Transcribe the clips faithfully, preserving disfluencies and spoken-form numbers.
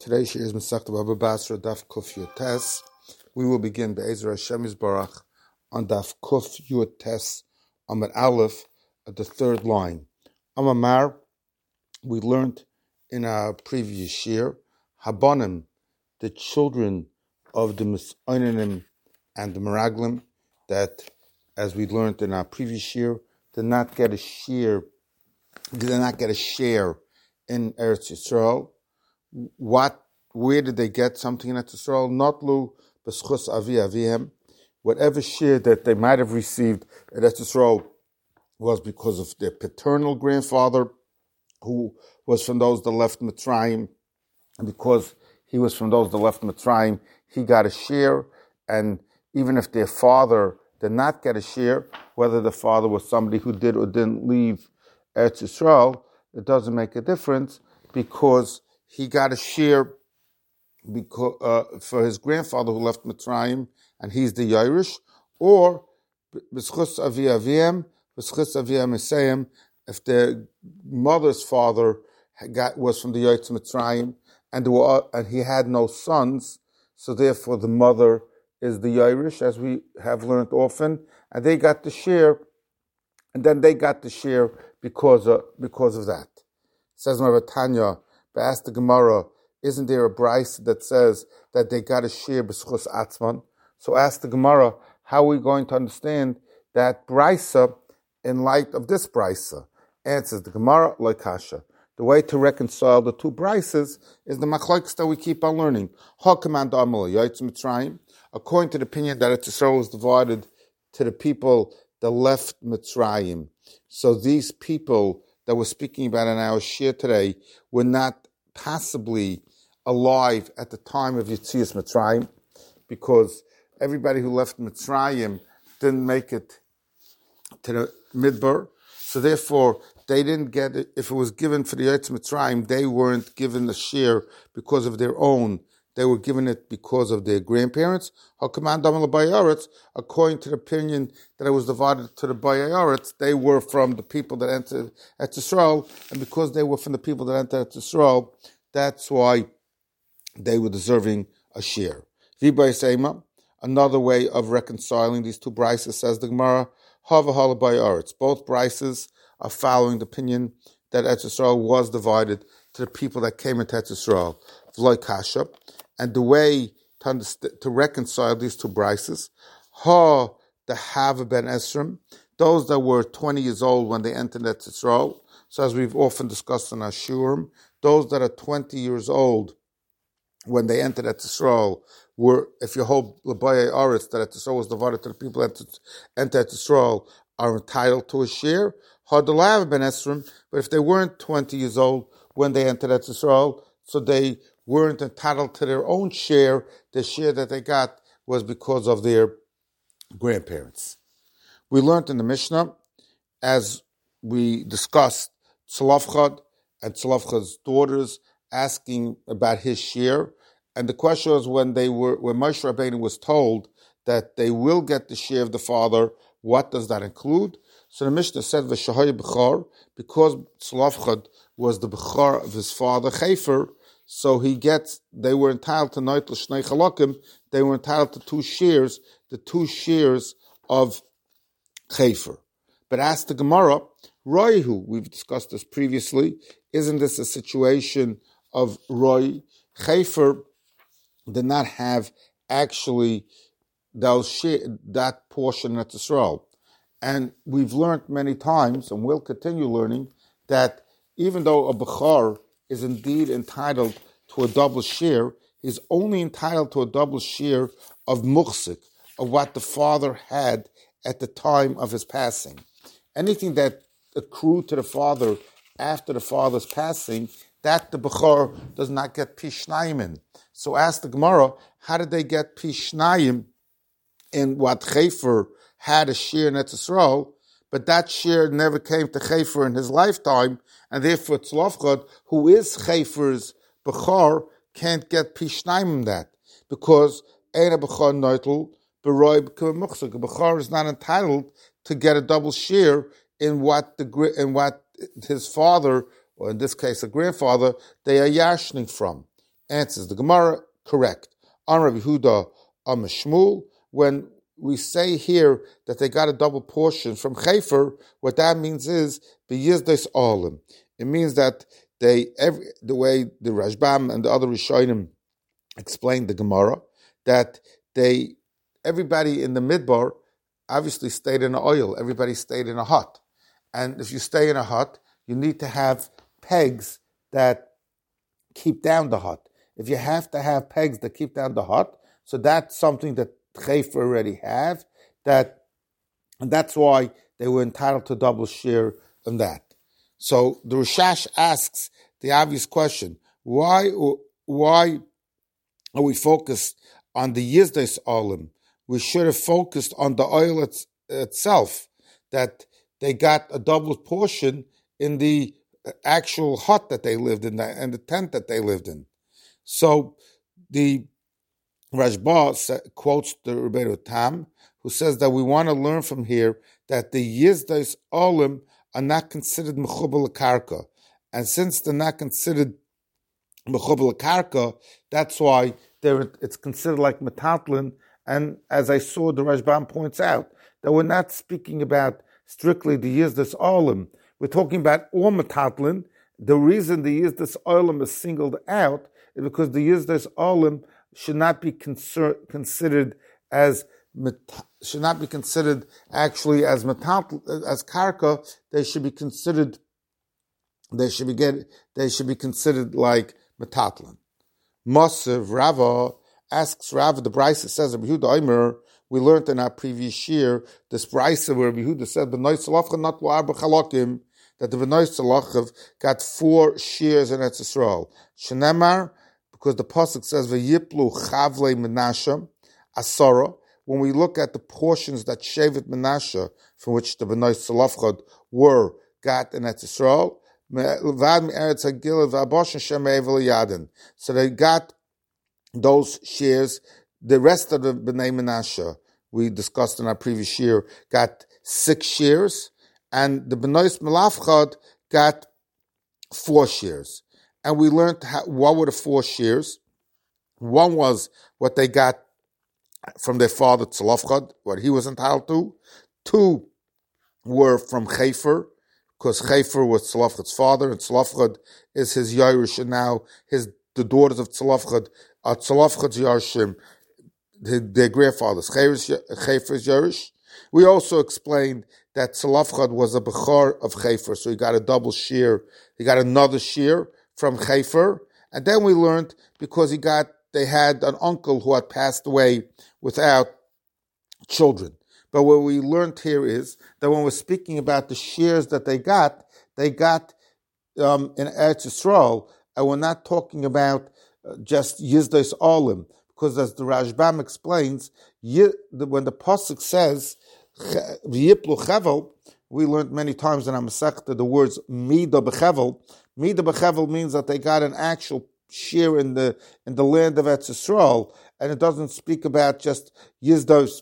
Today's shir is Masechta Baba Basra Daf Kuf Yutes. We will begin Be'ezer Hashem Yisbarach on Daf Kuf Yutes Amar Aleph at the third line. Amar, we learned in our previous shir, Habanim, the children of the Misoinanim and the Meraglim, that, as we learned in our previous shir, did not get a share, did not get a share in Eretz Yisrael. What? Where did they get something in Eretz Yisrael? Notlu b'schus avi avihem. Whatever share that they might have received at Eretz Yisrael was because of their paternal grandfather, who was from those that left Mitzrayim, and because he was from those that left Mitzrayim, he got a share. And even if their father did not get a share, whether the father was somebody who did or didn't leave Eretz Yisrael, it doesn't make a difference, because he got a share because, uh, for his grandfather who left Mitzrayim, and he's the Yairish, or b'schus avi avim, b'schus avi amisayim, if the mother's father got, was from the Yaitz Mitzrayim, and, were, and he had no sons, so therefore the mother is the Yairish, as we have learned often, and they got the share, and then they got the share because of, because of that. Says Rav Tanya, asked the Gemara, isn't there a brisa that says that they got a share b'schus atzman? So ask the Gemara, how are we going to understand that brisa in light of this brisa? Answers the Gemara, like kasha. The way to reconcile the two brises is the machlokes that we keep on learning. According to the opinion that Eretz Yisrael was divided to the people that left Mitzrayim. So these people that we're speaking about in our shir today were not possibly alive at the time of Yetzias Mitzrayim, because everybody who left Mitzrayim didn't make it to the Midbar. So therefore, they didn't get it. If it was given for the Yetzias Mitzrayim, they weren't given the share because of their own. They were given it because of their grandparents. According to the opinion that it was divided to the Bayaretz, they were from the people that entered Eretz Yisrael, and because they were from the people that entered Eretz Yisrael, that's why they were deserving a share. Another way of reconciling these two brises, says the Gemara, Hava Hala Bayaretz. Both brises are following the opinion that Eretz Yisrael was divided to the people that came into Eretz Yisrael. V'loi kasha. And the way to, understand, to reconcile these two brises, ha the Hava ben Esrim, those that were twenty years old when they entered Eretz Yisrael. So as we've often discussed in our shurim, those that are twenty years old when they entered Eretz Yisrael were, if you hold L'bayei Aretz, that Eretz Yisrael was divided to the people that entered Eretz Yisrael, are entitled to a share. Ha the Hava ben Esrim, but if they weren't twenty years old when they entered Eretz Yisrael, so they weren't entitled to their own share. The share that they got was because of their grandparents. We learned in the Mishnah, as we discussed, Tzlofchad and Tzlofchad's daughters asking about his share. And the question was, when they were, when Moshe Rabbeinu was told that they will get the share of the father, what does that include? So the Mishnah said, V'shahay b'char, because Tzlofchad was the b'char of his father, Chefer, so he gets, they were entitled to Noitel Shnei Chalakim, they were entitled to two shares, the two shares of Chefer. But ask the Gemara, Roihu, we've discussed this previously, isn't this a situation of Roy? Chefer did not have actually those share, that portion at Israel. And we've learned many times, and we'll continue learning, that even though a Bechar is indeed entitled to a double share, he's only entitled to a double share of muhsik, of what the father had at the time of his passing. Anything that accrued to the father after the father's passing, that the Bechor does not get pishnayim in. So ask the Gemara, how did they get pishnayim in what Chefer had a share in Eretz Yisrael, but that share never came to Chefer in his lifetime, and therefore Tzlofchad, who is Chefer's Bechor, can't get pishnayim in that, because Eina Bechor Noitel B'roi B'kei Bechor is not entitled to get a double share in what the in what his father, or in this case a grandfather, they are yashning from. Answers the Gemara, correct. On Rabbi Yehuda, on Shmuel, when we say here that they got a double portion from Chayfer, what that means is b'yizdos olim. It means that they, every, the way the Rashbam and the other Rishonim explained the Gemara, that they, everybody in the Midbar obviously stayed in an oil. Everybody stayed in a hut. And if you stay in a hut, you need to have pegs that keep down the hut. If you have to have pegs that keep down the hut, so that's something that Chayfer already have, that, and that's why they were entitled to double share in that. So the Rishash asks the obvious question, why, why are we focused on the Yizdos Olim? We should have focused on the oil it's, itself, that they got a double portion in the actual hut that they lived in and the tent that they lived in. So the Rashba quotes the Rebbeinu Tam, who says that we want to learn from here that the Yizdos Olim are not considered Mechubal Karka. And since they're not considered Mechubal Karka, that's why they're, it's considered like Metatlin. And as I saw, the Rashbam points out that we're not speaking about strictly the Yizdos Olim. We're talking about all Metatlin. The reason the Yizdos Olim is singled out is because the Yizdos Olim should not be conser- considered as should not be considered actually as metal, as karka. They should be considered. They should be get. They should be considered like metatlin. Moshev Rava asks Rava. The Brisa says Rabbi Yehuda Omer. We learned in our previous year this Brisa where Rabbi Yehuda said B'nai Salachim not l'arba chalakim, that the B'nai Salachim got four shears in Eretz Yisrael. Shenemar, because the pasuk says v'yiplu chavlei Menashe asara. When we look at the portions that Shevet Menashe, from which the B'nai Salachim were got in Eretz Yisrael, so they got those shears. The rest of the B'nai Menashe, we discussed in our previous year, got six shears, and the B'nai Melafchad got four shears. And we learned how, what were the four shears. One was what they got from their father Tzlofchad, what he was entitled to. Two were from Chayfer, because Chayfer was Tzlofchad's father, and Tzlofchad is his Yairish, and now his the daughters of Tzlofchad are Tzlofchad's Yarishim, their grandfathers, Chayfer's Yairish. We also explained that Tzlofchad was a Bechor of Chayfer, so he got a double shear. He got another shear from Chayfer, and then we learned because he got, they had an uncle who had passed away without children. But what we learned here is that when we're speaking about the shears that they got, they got um, in Eretz Yisrael, and we're not talking about uh, just Yizdos Olim, because as the Rashbam explains, y- the, when the pasuk says V'yiplu Chevel, we learned many times in our Masechta the words Mida B'Chevel. Mida B'Chevel means that they got an actual shear in the in the land of Eretz Yisrael, and it doesn't speak about just Yizdos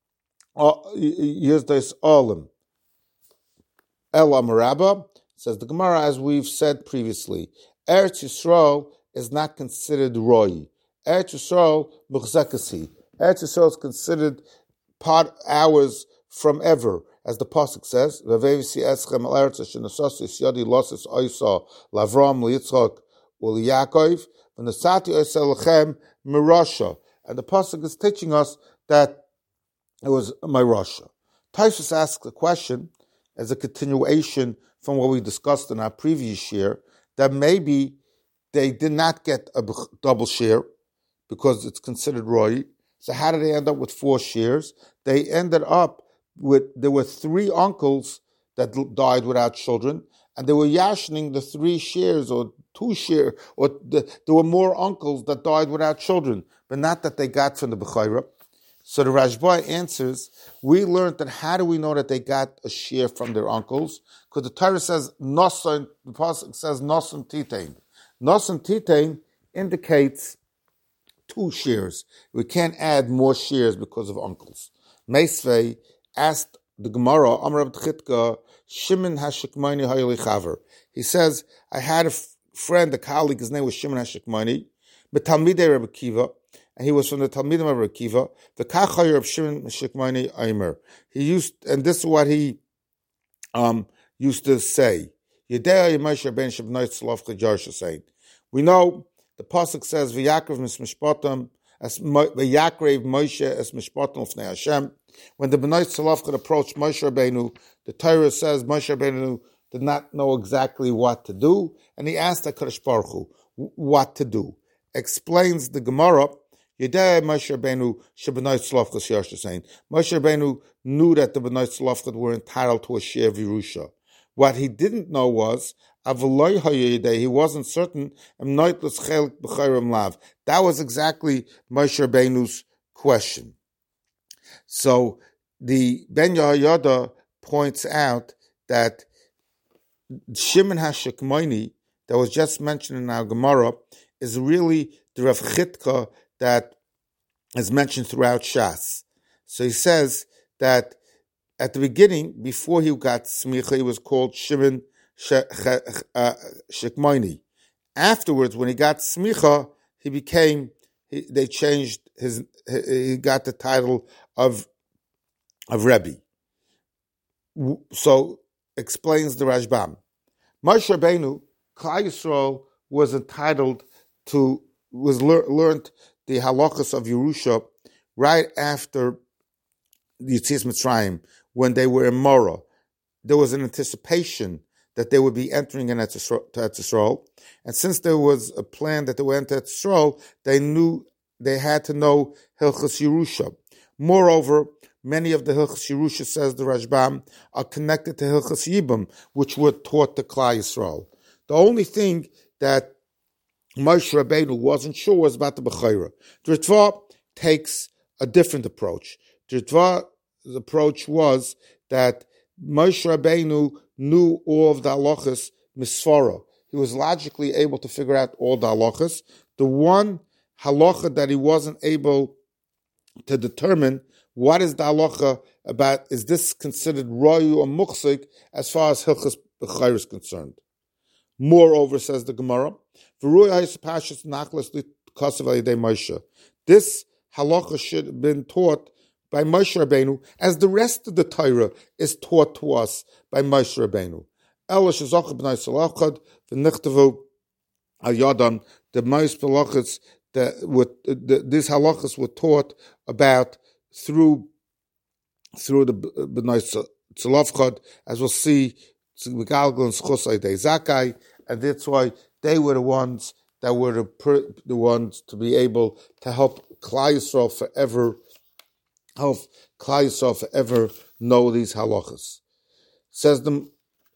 Yizdos Olim. El Amarabba, says the Gemara, as we've said previously, Eretz Yisrael is not considered Roy. Eretz Yisrael Muchzekasi. Eretz Yisrael is considered part ours from ever, as the pasuk says, "Vavevisi eschem al eretz shenasasis yadi losses oisa lavram liyitzchak u'liyakov v'nasati oisa lechem mirasha." And the pasuk is teaching us that it was mirasha. Taisus asks a question as a continuation from what we discussed in our previous year, that maybe they did not get a double share because it's considered roy. So how did they end up with four shares? They ended up with, there were three uncles that died without children, and they were yashning the three shares or two share, or the, there were more uncles that died without children, but not that they got from the Bechayra. So the Rashba answers, we learned that how do we know that they got a share from their uncles? Because the Torah says, Nosan, the Pasuk says, Nosan Titain. Nosan Titain indicates two shares. We can't add more shares because of uncles. Meisvei asked the Gemara, Amar B'Chitka, Shimon HaShekmani Hayli Chaver. He says, I had a f- friend, a colleague, his name was Shimon HaShekmani. But Talmidei Rabbi Kiva, and he was from the Talmidim of Rabbi Kiva. The Kachayer of Shimon Shikmani Aimer. He used, and this is what he um, used to say. Yedei Moshe Ben Shabnai Tzlofcha Jarsha saying. We know the pasuk says V'Yakrav Mis Mishpatam as V'Yakrav Moshe as Mishpatam Ufnei Hashem. When the Bnei Tzlofcha approached Moshe Rabbeinu, the Torah says Moshe Rabbeinu did not know exactly what to do, and he asked HaKadosh Baruch Hu what to do. Explains the Gemara. Yedei Moshe Rabbeinu Shabnai Tzlofcha Jarsha saying. Moshe Rabbeinu knew that the Bnei Tzlofcha were entitled to a share of Yerusha. What he didn't know was, he wasn't certain, that was exactly Moshe Rabbeinu's question. So the Ben Yehoyada points out that Shimon HaShikmoni, that was just mentioned in our Gemara, is really the Rav Chitka that is mentioned throughout Shas. So he says that at the beginning, before he got smicha, he was called Shimon Shikmoni. Afterwards, when he got smicha, he became. He, they changed his. He got the title of of Rebbe. So explains the Rashbam. Moshe Rabbeinu, Klal Yisrael was entitled to was lear, learned the halachas of Yerusha right after the Yetzias Mitzrayim. When they were in Mora, there was an anticipation that they would be entering in Eretz Yisrael. And since there was a plan that they would enter Eretz Yisrael, they knew they had to know Hilchas Yerusha. Moreover, many of the Hilchas Yerusha, says the Rashbam, are connected to Hilchas Yibam, which were taught to Klal Yisrael. The only thing that Moshe Rabbeinu wasn't sure was about the Bechorah. The Ritva takes a different approach. The Ritva The approach was that Moshe Rabbeinu knew all of the halachas misfara. He was logically able to figure out all the halachas. The one halacha that he wasn't able to determine, what is the halacha about, is this considered royu or muksik as far as hilchas b'chayr is concerned. Moreover, says the Gemara, this halacha should have been taught by Moshe Rabbeinu, as the rest of the Torah is taught to us by Moshe Rabbeinu. The most halachas that these halachas were taught about through through the Bnei Tzlofchad, as we'll see, and that's why they were the ones that were the, the ones to be able to help Klal Yisrael forever. Help Klal Yisrael forever know these halachas. Says the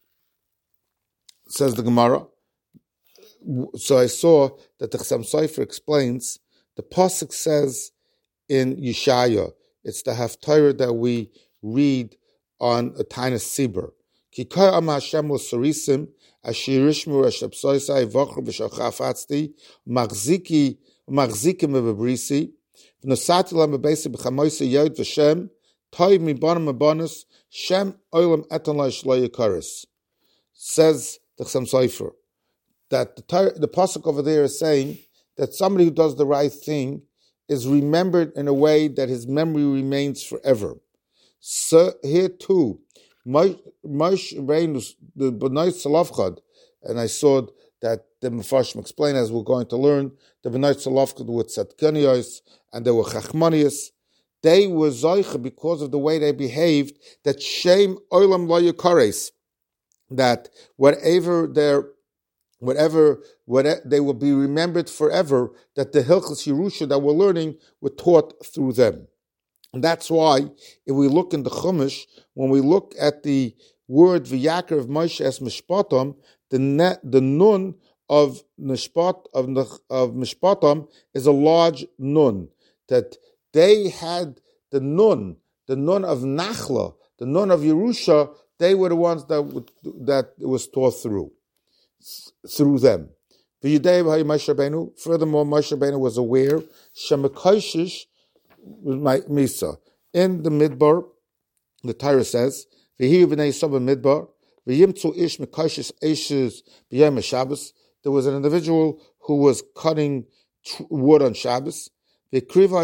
says the Gemara. So I saw that the Chassam Sofer explains. The pasuk says in Yeshaya, it's the Haftarah that we read on a Tainus Sibur. Kikar Am Hashem L'Sarisim Ashirishmu Rashapsoisai Vachru B'Shachafatzti Machziki Machzikim Bebrisi. V'nosati lam b'beisi b'chamoisa yod v'shem toiv mibanim abanus shem oilam eton la'ishlo yikaris. Says the Chassam Sofer that the the pasuk over there is saying that somebody who does the right thing is remembered in a way that his memory remains forever. So here too, Moshe Rabbeinu, the Bnei Tzlofchad, and I saw that the Mefarshim explain, as we're going to learn, the Bnei Tzlofchad were tzadkaniyos and they were chachmanios. They were zoicha because of the way they behaved, that shem oilam lo yikares, that whatever their Whatever, whatever, they will be remembered forever, that the Hilchas Yerusha that we're learning were taught through them. And that's why, if we look in the Chumash, when we look at the word V'Yakar of Moshe as Mishpatam, the net, the nun of Mishpat of, of Mishpatam is a large nun. That they had the nun, the nun of Nachla, the nun of Yerusha, they were the ones that would, that it was taught through. Through them. Furthermore, Moshe Rabbeinu was aware Shemakoshish Misa. In the Midbar, the Torah says, V'hiyu b'nei Yisrael Midbar, V'yimtzu ish Mekoshish Eishes b'yom Shabbos. There was an individual who was cutting tr- wood on Shabbos. The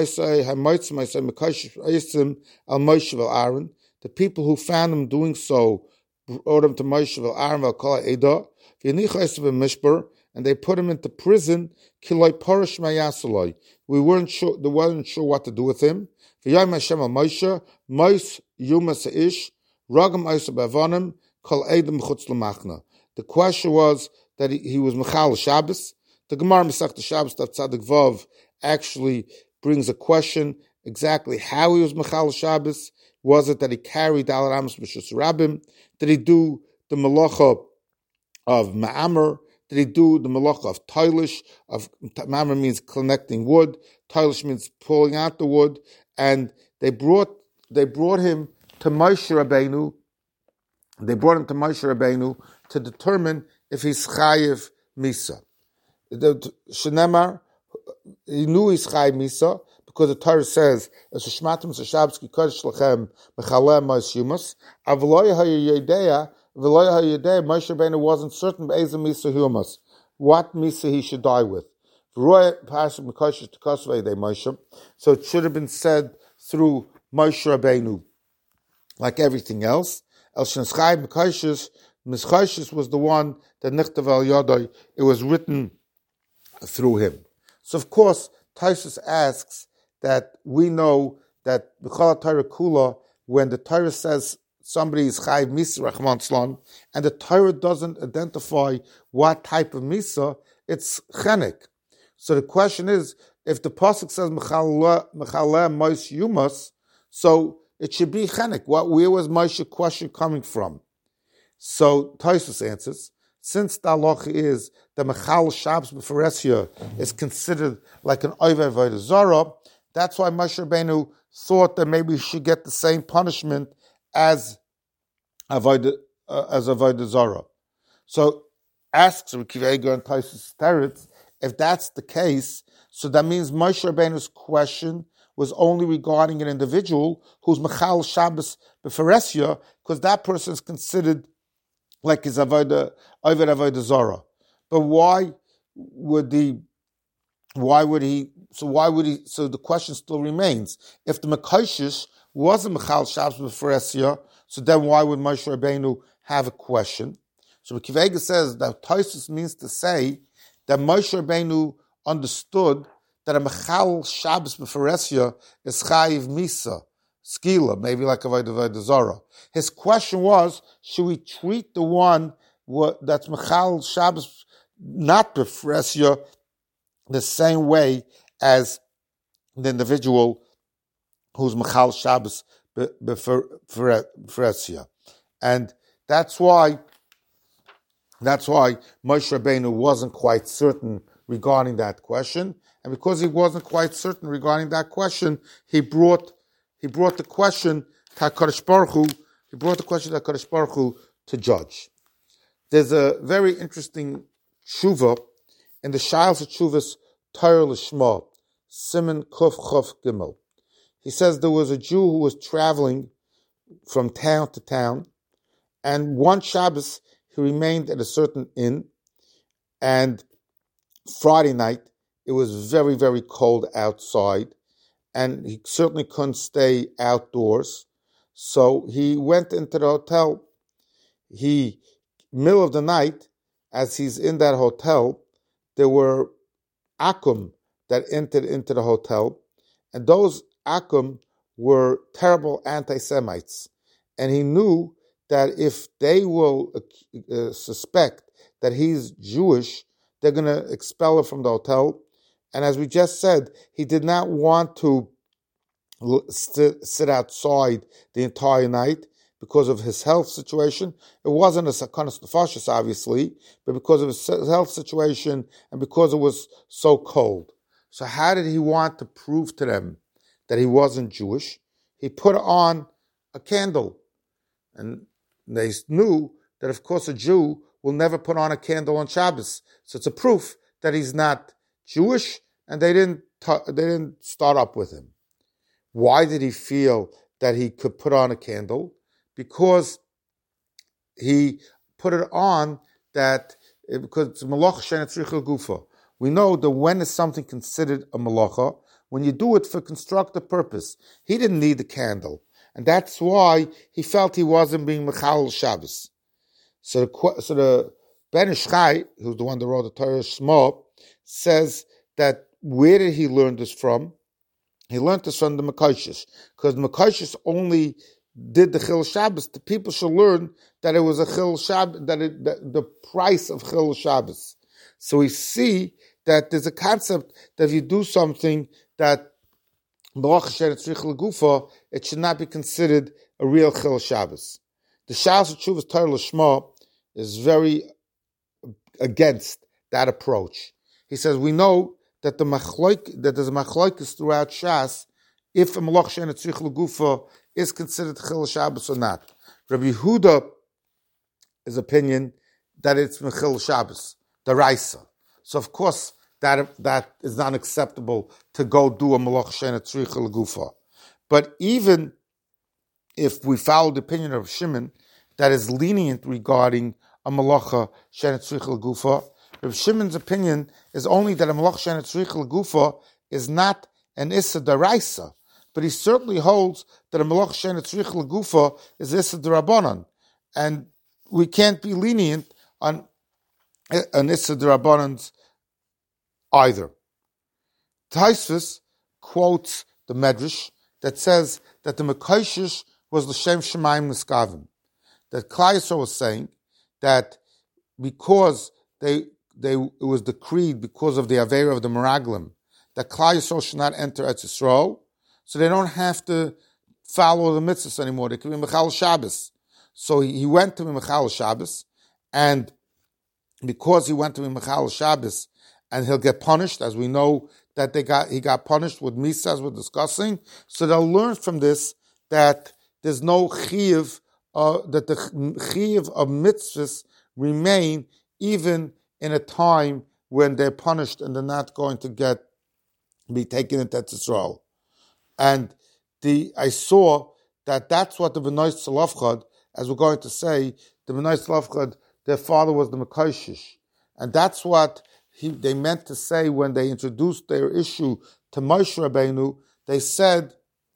people who found him doing so brought him to Moshe Aaron Eda, and they put him into prison. We weren't sure, they weren't sure what to do with him. The question was that he, he was Mechal Shabbos. The Gemara Masechta Shabbos Daf Tzadik Vav actually brings a question exactly how he was Mechal Shabbos. Was it that he carried Al Ramos B'Shus Rabbim? Did he do the Malacha of Ma'amr? Did he do the Malacha of Toilish? Of Ma'amr means connecting wood. Toilish means pulling out the wood. And they brought they brought him to Moshe Rabbeinu. They brought him to Moshe Rabbeinu to determine if he's Chayiv Misa. The Shenemar, he knew he's Chayiv Misa because the Torah says, "As Shmatim Sashabski Kodesh Lechem Mechalem Mos Yumas." Avloy HaYedea, Avloy HaYedea. Moshe Rabbeinu wasn't certain Be'ezem Misa Humas, what Misa he should die with. So it should have been said through Moshe Rabbeinu, like everything else. El Shenschai Mekashis, Meskashis was the one that Nichtav Al Yadai, it was written through him. So of course, Taisus asks that we know that B'chal Torah Kula, when the Torah says somebody is Chayiv Misa Rachman Tzlan, and the Torah doesn't identify what type of Misa, it's Chenek. So the question is, if the pasuk says Mechaleh Mos Yumas, so it should be Chenek. What where was Moshe's question coming from? So Taisus answers, since the halacha is that Mechal Shabbos B'Feresia is considered like an Oivei Avodah Zarah, that's why Moshe Rabbeinu thought that maybe he should get the same punishment as Avodah uh, as Avodah Zarah. So asks Rekiv Eger and Taisus Teretz, if that's the case, so that means Moshe Rabbeinu's question was only regarding an individual who's Mechal Shabbos B'Feresia, because that person is considered like his Avodah Oved Avodah Zarah. But why would he? Why would he? So why would he? So the question still remains: if the Mekoshish wasn't Mechal Shabbos B'Feresia, so then why would Moshe Rabbeinu have a question? So Kivega says that Taisus means to say that Moshe Rabbeinu understood that a Mechal Shabbos B'Feresia is Chayiv Misa, Skila, maybe like Avodah Avodah Zarah. His question was, should we treat the one that's Mechal Shabbos not B'Feresia the same way as the individual who's Mechal Shabbos B'Feresia? And that's why That's why Moshe Rabbeinu wasn't quite certain regarding that question, and because he wasn't quite certain regarding that question, he brought he brought the question to HaKadosh Baruch Hu, he brought the question to HaKadosh Baruch Hu to judge. There's a very interesting tshuva in the Sha'al Tshuvas Torah Lishma, Siman Kuf Chof Gimel. He says there was a Jew who was traveling from town to town, and one Shabbos he remained at a certain inn, and Friday night, it was very, very cold outside, and he certainly couldn't stay outdoors. So he went into the hotel. He, middle of the night, as he's in that hotel, there were akum that entered into the hotel, and those akum were terrible anti-Semites. And he knew that if they will uh, suspect that he's Jewish, they're going to expel him from the hotel. And as we just said, he did not want to sit, sit outside the entire night because of his health situation. It wasn't a sakonas nefashos, obviously, but because of his health situation and because it was so cold. So how did he want to prove to them that he wasn't Jewish? He put on a candle. And they knew that, of course, a Jew will never put on a candle on Shabbos. So it's a proof that he's not Jewish, and they didn't t- they didn't start up with him. Why did he feel that he could put on a candle? Because he put it on that because it's malach shenetzrichel gufa. we know that when is something considered a malacha? When you do it for constructive purpose. He didn't need the candle. And that's why he felt he wasn't being Mechal Shabbos. So the, so the Ben Ish Chai, who's the one that wrote the Torah Shmo, says that where did he learn this from? He learned this from the Mekoshes, because the Mekoshes only did the Chil Shabbos. The people should learn that it was a Chil Shabbos, that, it, that the price of Chil Shabbos. So we see that there's a concept that if you do something that it should not be considered a real Chil Shabbos. The Shas Tshuvas Torah Lishma is very against that approach. He says we know that the machloik, that there's a machloikis throughout Shas if a malach she'en tzrich legufa is considered Chil Shabbos or not. Rabbi Yehuda is opinion that it's Mechil Shabbos, the Raisa. So of course that that is not acceptable to go do a malach she'en tzrich legufa. But even if we follow the opinion of Shimon that is lenient regarding a malacha she'en tzrich legufa, Rabbi Shimon's opinion is only that a malach she'en tzrich legufa is not an issa daraisa, but he certainly holds that a malach she'en tzrich legufa is issa darabanan, and we can't be lenient on an issa darabanans either. Taisvis quotes the Medrash that says that the Mekoshes was l'shem shemayim niskavim. That Klal Yisrael was saying that because they they it was decreed because of the Aveira of the Meraglim that Klal Yisrael should not enter Eretz Yisrael, so they don't have to follow the mitzvahs anymore. They can be Mechal Shabbos. So he, he went to be Mechal Shabbos, and because he went to be Mechal Shabbos, and he'll get punished, as we know that they got he got punished with Misa, as we're discussing. So they'll learn from this that there's no chiyuv, uh, that the chiyuv of mitzvahs remain even in a time when they're punished and they're not going to get be taken into Israel. And the I saw that that's what the Bnei Tzlofchad, as we're going to say, the Bnei Tzlofchad, their father was the Mekoshish, and that's what he, they meant to say when they introduced their issue to Moshe Rabbeinu. They said,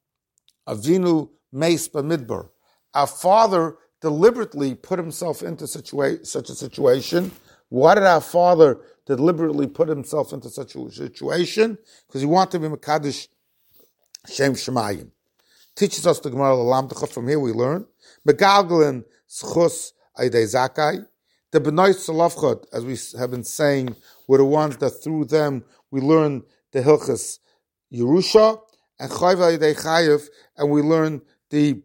Avinu meis b'midbar. Our father deliberately put himself into situa- such a situation. Why did our father deliberately put himself into such a situation? Because he wanted to be Mekadosh Shem Shemayim. Teaches us the Gemara L'Lamtecha. From here we learn Megalgalin Schus Aydei Zakai. The Bnei Tzlofchad, as we have been saying, were the ones that through them we learn the Hilchas Yerusha and Chayv Aydei Chayev, and we learn the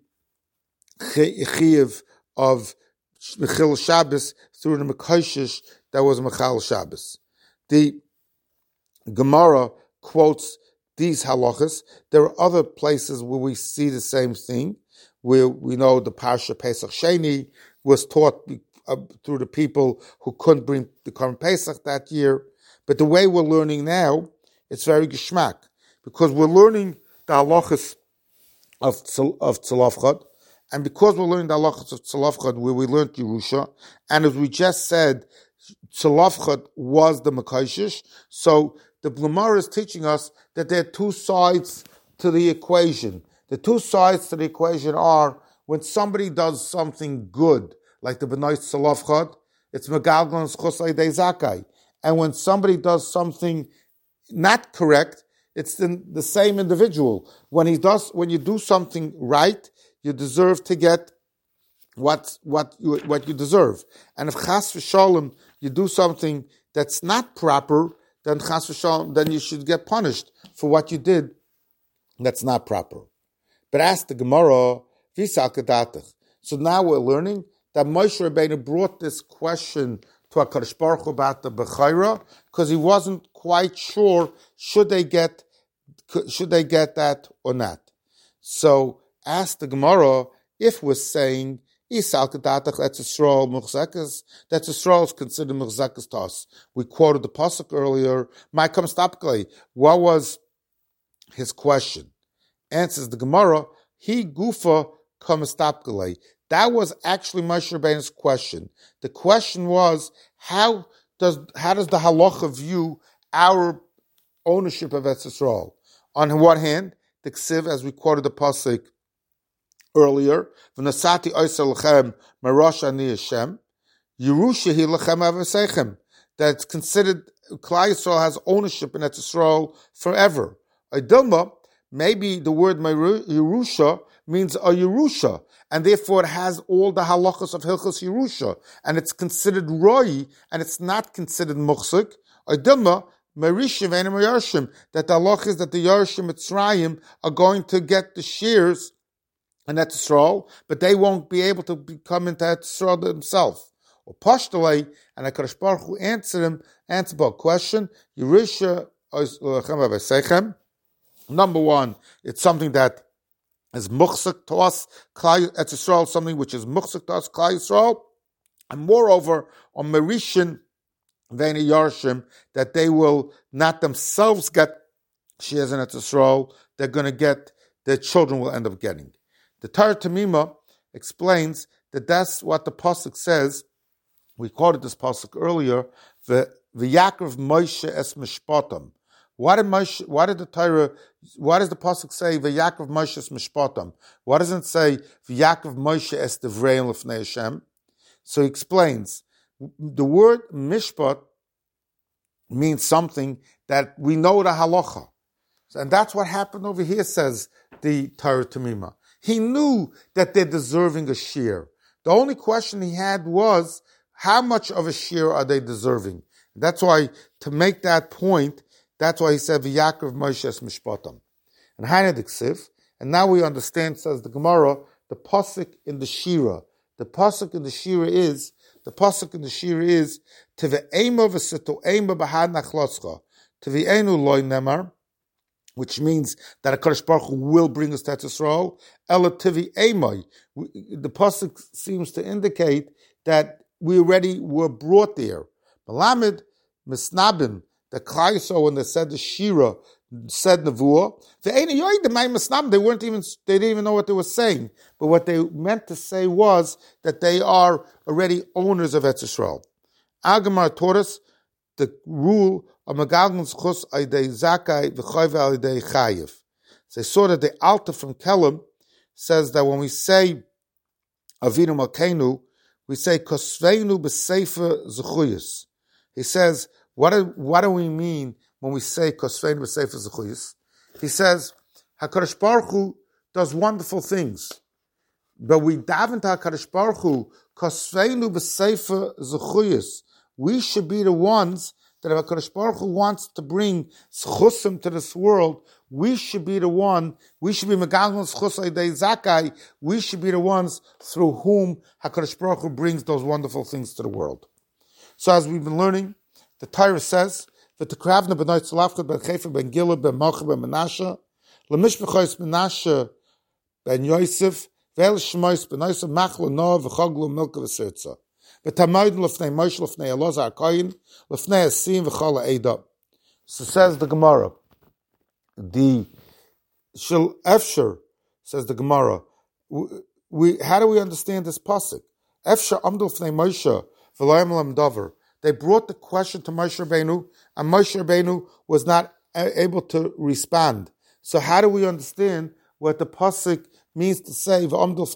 Chayev of Mechil Shabbos through the Mekoshish that was Mechal Shabbos. The Gemara quotes these halachas. There are other places where we see the same thing, where we know the Parsha Pesach Sheni was taught uh, through the people who couldn't bring the Korban Pesach that year. But the way we're learning now, it's very geschmack, because we're learning the halachas of of Tzlofchad, and because we're learning the halachas of Tzlofchad, where we learned Yerusha, and as we just said, Tzlofchad was the Mekoshish, so the Gemara is teaching us that there are two sides to the equation. The two sides to the equation are when somebody does something good, like the Bnei Tzlofchad, it's Megalgalin Schus Aydei Zakai. And when somebody does something not correct, it's the, the same individual. When he does, when you do something right, you deserve to get what what you what you deserve. And if Chas v'Shalom you do something that's not proper, then Chas v'Shalom, then you should get punished for what you did that's not proper. But ask the Gemara, V'sal Kedatach. So now we're learning that Moshe Rabbeinu brought this question to HaKadosh Baruch Hu about the Bechaira, because he wasn't quite sure should they get should they get that or not. So ask the Gemara if we're saying Isal Kedatach, that's Yisrael Muchzakas, that's Yisrael is considered Muchzakas to us. We quoted the pasuk earlier. My Kamstapklei, what was his question? Answers the Gemara, he gufa Kamstapklei. That was actually Moshe Rabbeinu's question. The question was, how does how does the halacha view our ownership of Eretz Yisrael. On one hand, the Ksiv, as we quoted the pasuk earlier, "V'nasati oisel lechem marosh ani Hashem, Yerusha hi lechem avosechem," that it's considered Klal Yisrael has ownership in Eretz Yisrael forever. Dilma, maybe the word Yerusha means a Yerusha, and therefore it has all the halachas of Hilchos Yerusha, and it's considered Roi, and it's not considered Muchsik. Dilma, Merishiv and Yarshim, that the halach is that the Yarshim Mitzrayim are going to get the shares in Eretz Yisrael, but they won't be able to come into Eretz Yisrael themselves. Or Pashtalei, and HaKadosh Baruch Hu answered him, answered about question, Yerusha Lechem Avosechem. Number one, it's something that is muchsik to us, Klal Yisrael, something which is muchsik to us, Klal Yisrael, and moreover, on Merishin V'nei Yarshim, that they will not themselves get shares in Eretz Yisrael, they're going to get, their children will end up getting. The Torah Tamima explains that that's what the pasuk says. We quoted this pasuk earlier, V'Yakov Moshe es Mishpatam. Why did Moshe, why did the Torah, why does the pasuk say V'Yakov Moshe es Mishpatam? Why doesn't it say V'Yakov Moshe es Devreim Lefnei Hashem? So he explains, the word Mishpat means something that we know the halacha. And that's what happened over here, says the Torah Tamima. He knew that they're deserving a shear. The only question he had was, how much of a shear are they deserving? That's why, to make that point, that's why he said, V'Yakov Moshe es Mishpatam. And Hainadik Siv, and now we understand, says the Gemara, the pasuk in the Shira. The pasuk in the Shira is, the pasuk in the Shira is, Teve'ema v'seto'ema b'had nachlotzcha. Teve'enu loy nemar, which means that HaKadosh Baruch Hu will bring us to Eretz Yisrael. Ela teve'ema. The pasuk seems to indicate that we already were brought there. Malamed misnabim, the Klal Yisrael, when they said the Shira, said Nevuah, they weren't even, they didn't even know what they were saying. But what they meant to say was that they are already owners of Eretz Yisrael. Agamar taught us the rule of Megalgan Zchus Aidei Zakai V'Chayv Aidei Chayiv. So they saw that the Alta from Kelm says that when we say Avinu Malkeinu, we say Kosveinu B'Sefer Zechuyos. He says, what do, what do we mean when we say Kosveinu B'Sefer Zechuyos? He says, HaKadosh Baruch Hu does wonderful things. But we daven to HaKadosh Baruch Hu, Kosveinu B'Sefer Zechuyos. We should be the ones that if HaKadosh Baruch Hu wants to bring Zchusim to this world, we should be the one, we should be Megalgan Zchus Aidei Zakai, we should be the ones through whom HaKadosh Baruch Hu brings those wonderful things to the world. So as we've been learning, the Torah says, V'tekravna b'noi tzalafcha ben Chefer ben Gila ben Malcha ben Menashe, L'mishpachos Menashe ben Yosef, V'el Shmois ben Yosef Machlo Noah v'choglo Milka v'sirtza. V'tamoyden l'fnei Moshe l'fnei Elazar HaKoyin l'fnei Asim v'chol ha'eda. So says the Gemara, the Shel Efsher, says the Gemara, we, how do we understand this pasuk? Efsher amdu l'fnei Moshe v'loyam lam davar. They brought the question to Moshe Rabbeinu, and Moshe Rabbeinu was not able to respond. So how do we understand what the pasuk means to say,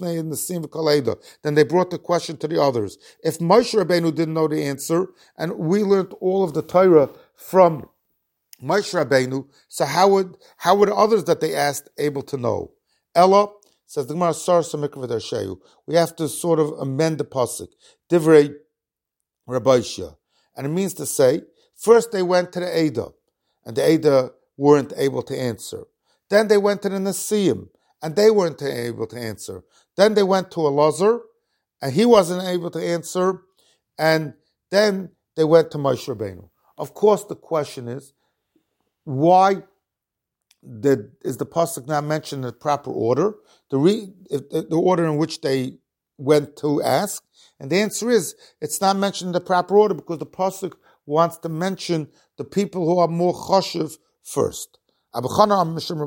then they brought the question to the others. If Moshe Rabbeinu didn't know the answer, and we learned all of the Torah from Moshe Rabbeinu, so how would how were the others that they asked able to know? Ella, says the Gemara, we have to sort of amend the pasuk. Divrei Rabbi Shia. And it means to say, first they went to the Eda, and the Eda weren't able to answer. Then they went to the Nasiim, and they weren't able to answer. Then they went to Elazar, and he wasn't able to answer. And then they went to Moshe Rabbeinu. Of course, the question is, why did, is the pasuk not mentioned in the proper order? The, re, the order in which they went to ask? And the answer is, it's not mentioned in the proper order because the pasuk wants to mention the people who are more chashiv first. They were all sitting,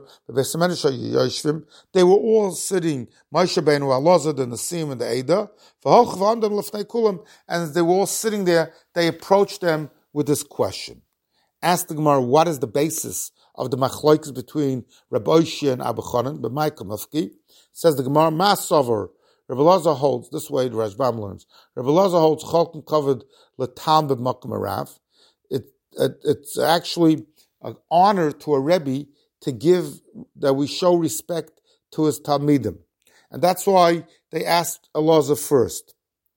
Moshe Rabbeinu, Elazar, the Nasim, and the Eda, and as they were all sitting there, they approached them with this question. Ask the Gemara, what is the basis of the machlokes between Rabbi Oshia and Abu Chanan, but Michael Mufki? Says the Gemara, Masover, Rabbi Elazar holds, this way the Rashbam learns, Rabbi Elazar holds Cholkin covered Latam b'Makom Arav. It, it, it's actually an honor to a Rebbe to give, that we show respect to his Talmidim. And that's why they asked Elazar first.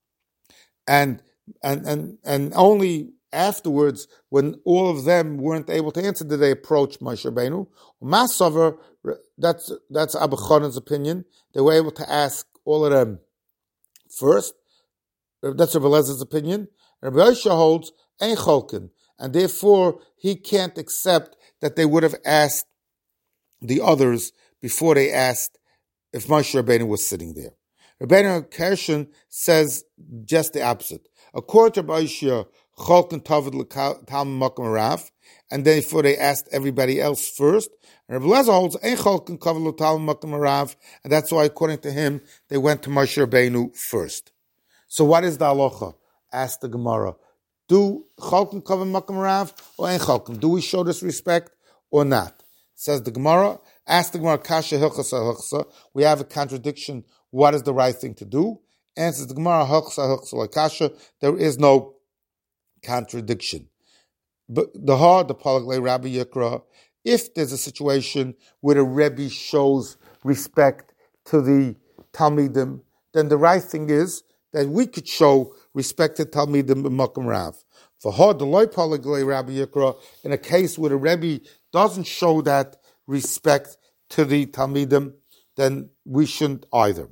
And, and, and, and only afterwards, when all of them weren't able to answer, did they approach Moshe Rabbeinu. Masover, that's, that's Abu Chanan's opinion. They were able to ask all of them first. That's Rabbi Elazar's opinion. Rabbi Oshia holds Ein Cholkin, and therefore he can't accept that they would have asked the others before they asked if Moshe Rabbeinu was sitting there. Rabbeinu Kershin says just the opposite. According to Rabbi Oshia, Cholkin Tavad L'Talmud Makom Arav, and therefore they asked everybody else first. And Rabbi Elazar holds Ein Cholkin Tavad L'Talmud Makom Arav, and that's why, according to him, they went to Moshe Rabbeinu first. So what is the halacha? Asked the Gemara. Do Cholkin Tavad Makom Arav or Ein Cholkin? Do we show this respect or not? Says the Gemara. Ask the Gemara, Kasha Hilchasa Hilchasa. We have a contradiction. What is the right thing to do? Answers the Gemara, Hilchasa Hilchasa Kasha. There is no contradiction. But the hard, the Palak Rabbi Yikra, if there's a situation where the Rebbe shows respect to the Talmidim, then the right thing is that we could show respect to Talmidim in Makom Rav. For hard, the Loi Palak Rabbi Yikra, in a case where the Rebbe doesn't show that respect to the Talmidim, then we shouldn't either.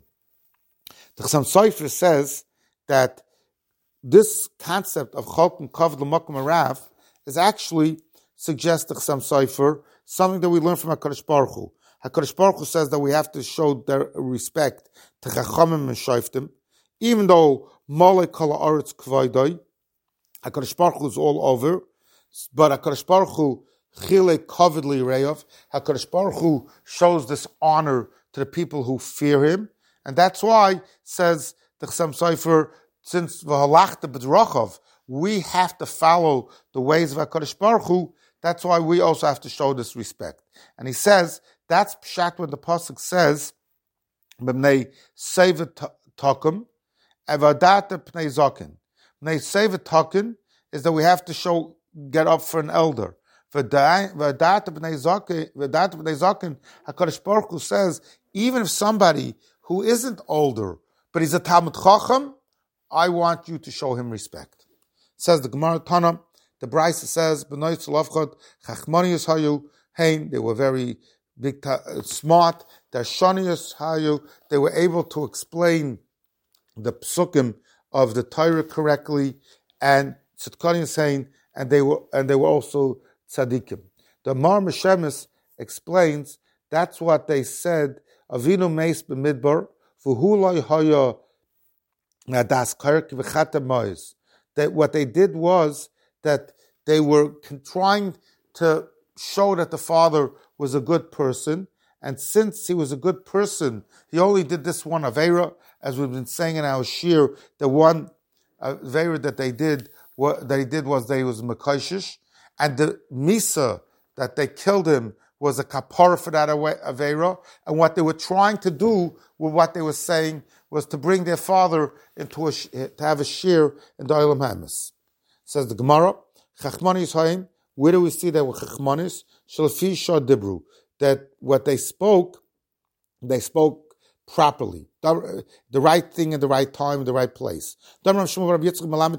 The Chassam Sofer says that this concept of Cholkin Kavod L'Makom Arav is actually, suggests the Chassam Sofer, something that we learn from HaKadosh Baruch Hu. HaKadosh Baruch Hu says that we have to show their respect to Chachamim and Shoftim, even though Molei Kol Ha'aretz K'vaydai, HaKadosh Baruch Hu is all over, but HaKadosh Baruch Hu Chile Kavod L'Reyav, HaKadosh Baruch Hu shows this honor to the people who fear him, and that's why, says the Chassam Sofer, since v'halachta b'drachav, we have to follow the ways of HaKadosh Baruch Hu. That's why we also have to show this respect. And he says, that's pshat when the pasuk says, b'nei sevet takum, evadata p'nei zaken. B'nei sevet takum is that we have to show, get up for an elder. V'data b'nei zaken, v'data b'nei zaken, HaKadosh Baruch Hu says, even if somebody who isn't older, but he's a Talmud Chacham, I want you to show him respect. Says the Gemara Tana, the Brisa says, B'nai Tzolafchot, Chachmanius Hayu, Hein, they were very big, smart, Darshanius Hayu, they were able to explain the psukim of the Torah correctly, and Tzidkanius Hein, and they were and they were also tzaddikim. The Mar Meshemis explains that's what they said, Avinu Meis B'midbar, V'hulai Haya Das Kark V'chata Mois. That what they did was that they were trying to show that the father was a good person, and since he was a good person, he only did this one Aveira, as we've been saying in our shir, the one Aveira that they did, what that he did was that he was Mekoshish, and the Misa that they killed him was a kapara for that Aveira, and what they were trying to do with what they were saying was to bring their father into a, to have a shir in the Olam Hamas. Says the Gemara, Chachmanis Haim, where do we see that with Chachmanis? Shalafi Shah Dibru, that what they spoke, they spoke properly. The, the right thing in the right time, in the right place. Moshe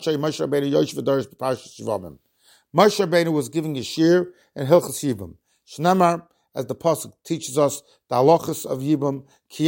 Rabbeinu was giving a shir in Hilchas Yibam. Shnamar, as the pasuk teaches us, the halachas of Yibam,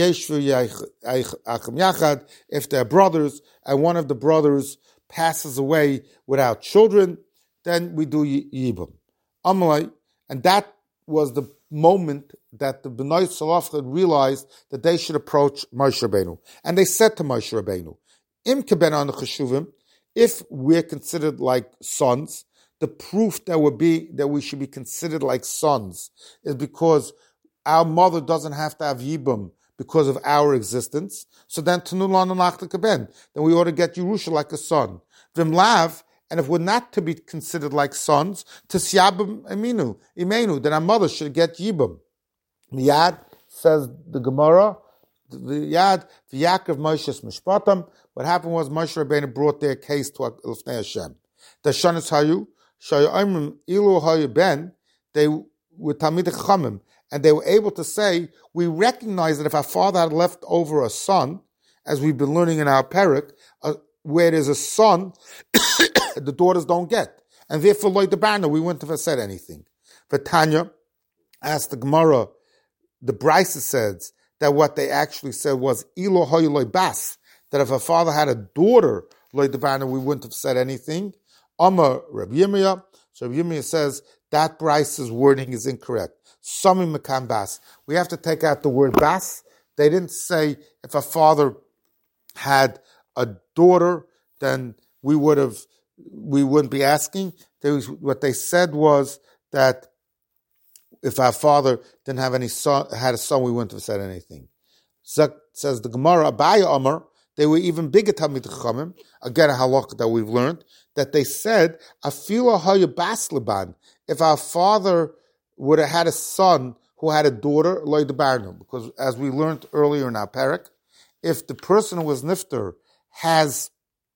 yachad, if they're brothers and one of the brothers passes away without children, then we do Yibam. Amalai, and that was the moment that the Bnei Tzolafchad realized that they should approach Moshe Rabbeinu. And they said to Moshe Rabbeinu, Im keben an cheshuvim, if we're considered like sons, the proof that would be that we should be considered like sons is because our mother doesn't have to have Yibam because of our existence. So then, Tanulan and Lachta Keben, then we ought to get Yerusha like a son. Vimlav, and if we're not to be considered like sons, to Syabim Aminu, Imenu, then our mother should get Yibam. Miyad, says the Gemara, Yad, V'Yakov Moshe's Mishpatam, what happened was Moshe Rabbeinu brought their case to Lifnei Hashem. The Shanis Hayu, Shayu Imrim, Ilu Hayu Ben, they were Talmidei Chachamim, and they were able to say, we recognize that if our father had left over a son, as we've been learning in our parak, uh, where there's a son, the daughters don't get. And therefore, Loi the Barna, we wouldn't have said anything. But Tanya asked the Gemara, the Brisa says that what they actually said was, Ilo Hoy Loi Bas, that if a father had a daughter, Loi the Barna, we wouldn't have said anything. Amar Rabbi Yirmiyah, so Rabbi Yirmiyah says that Brisa's wording is incorrect. Sami Makam Bas. We have to take out the word Bas. They didn't say if a father had a daughter, then we would have, we wouldn't be asking. There was, what they said was that if our father didn't have any son, had a son, we wouldn't have said anything. So, says the Gemara, Abaya Amar, they were even bigger Talmidei Chachamim. Again, a halakha that we've learned, that they said, Afila Haya Bas Laban, if our father would have had a son who had a daughter, Loi the Barnu, because as we learned earlier in our parak, if the person who was nifter has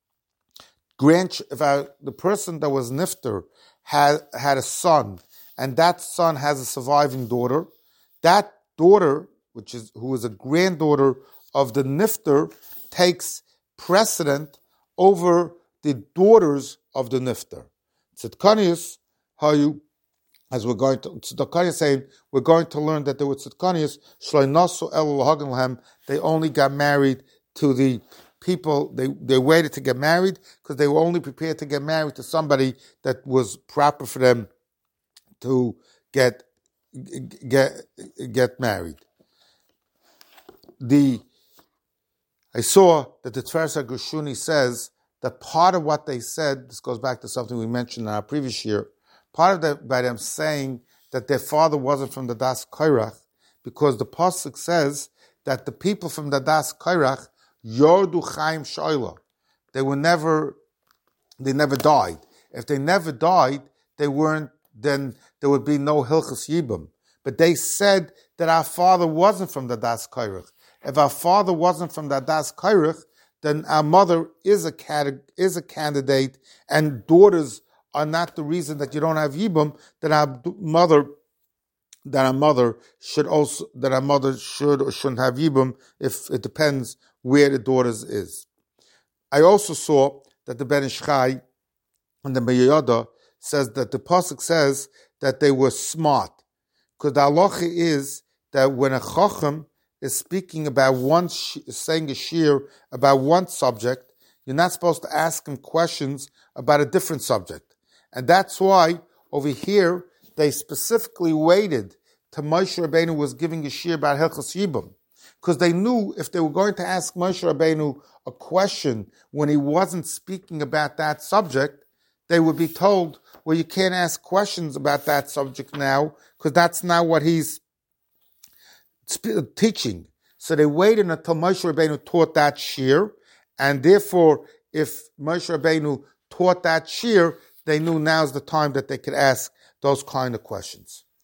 grand, if our, the person that was nifter had had a son, and that son has a surviving daughter, that daughter, which is who is a granddaughter of the nifter, takes precedent over the daughters of the nifter. Tzidkanius, how you, as we're going to, Tzidkanius saying, we're going to learn that there were Tzidkanius, Shloinasu El Hagenlahem, they only got married to the people, they, they waited to get married because they were only prepared to get married to somebody that was proper for them to get get get married. The I saw that the Tveres HaGershuni says that part of what they said, this goes back to something we mentioned in our previous year, part of that by them saying that their father wasn't from the Das Kairach, because the pasuk says that the people from the Das Kairach Yordu Chaim Shoila, they were never, they never died. If they never died, they weren't. Then there would be no Hilchas Yibam. But they said that our father wasn't from the Das Kairach. If our father wasn't from the Das Kairach, then our mother is a is a candidate, and daughters are not the reason that you don't have Yibam. That our mother, that our mother should also, that our mother should or shouldn't have Yibam. If it depends where the daughters is. I also saw that the Ben Ish Chai and the Meyoda says that the pasuk says that they were smart, because the halacha is that when a chacham is speaking about one, saying a shir about one subject, you're not supposed to ask him questions about a different subject, and that's why over here they specifically waited till Moshe Rabbeinu was giving a shir about Hilchos Yibam, because they knew if they were going to ask Moshe Rabbeinu a question when he wasn't speaking about that subject, they would be told, well, you can't ask questions about that subject now, because that's not what he's sp- teaching. So they waited until Moshe Rabbeinu taught that shir, and therefore, if Moshe Rabbeinu taught that shir, they knew now's the time that they could ask those kind of questions.